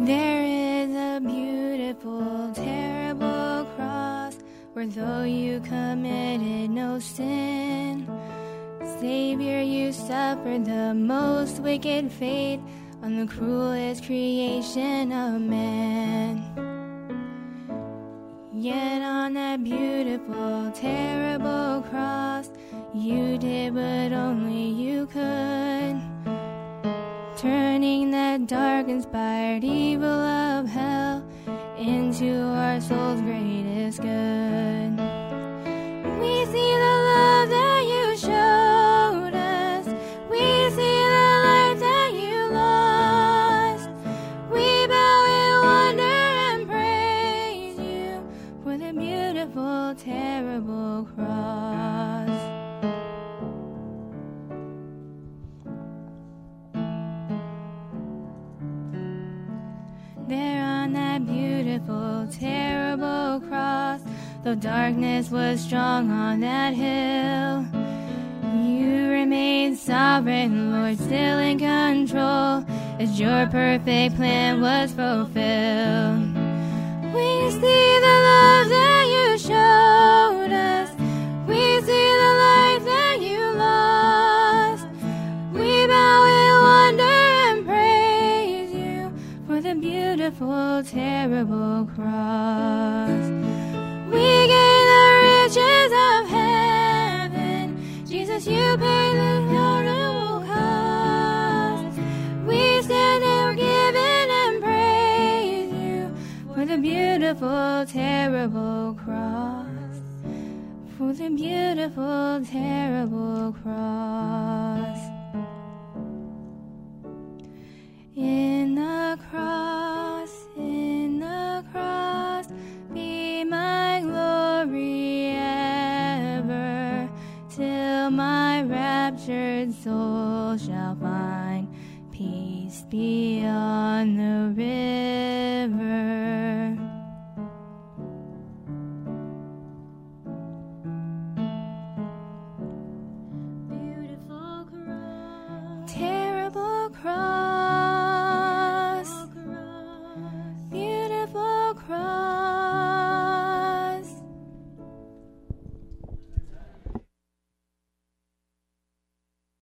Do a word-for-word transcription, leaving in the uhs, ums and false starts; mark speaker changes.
Speaker 1: There is a beautiful, terrible cross, where though you committed no sin, Savior, you suffered the most wicked fate on the cruelest creation of man. Yet on that beautiful, terrible cross, you did what only you could, turning that dark-inspired evil of hell into our soul's greatest good. We see the love that you showed us. We see the life that you lost. We bow in wonder and praise you for the beautiful, terrible cross. There on that beautiful, terrible cross, though darkness was strong on that hill, you remained sovereign, Lord, still in control, as your perfect plan was fulfilled. We see the love that you showed us. We see the life that you lost. We bow in wonder and praise you for the beautiful, terrible cross. We gain the riches of heaven. Jesus, you paid the horrible cost. We stand there given and praise you for the beautiful, terrible cross. For the beautiful, terrible cross. In the cross, in the cross, be my glory ever, till my raptured soul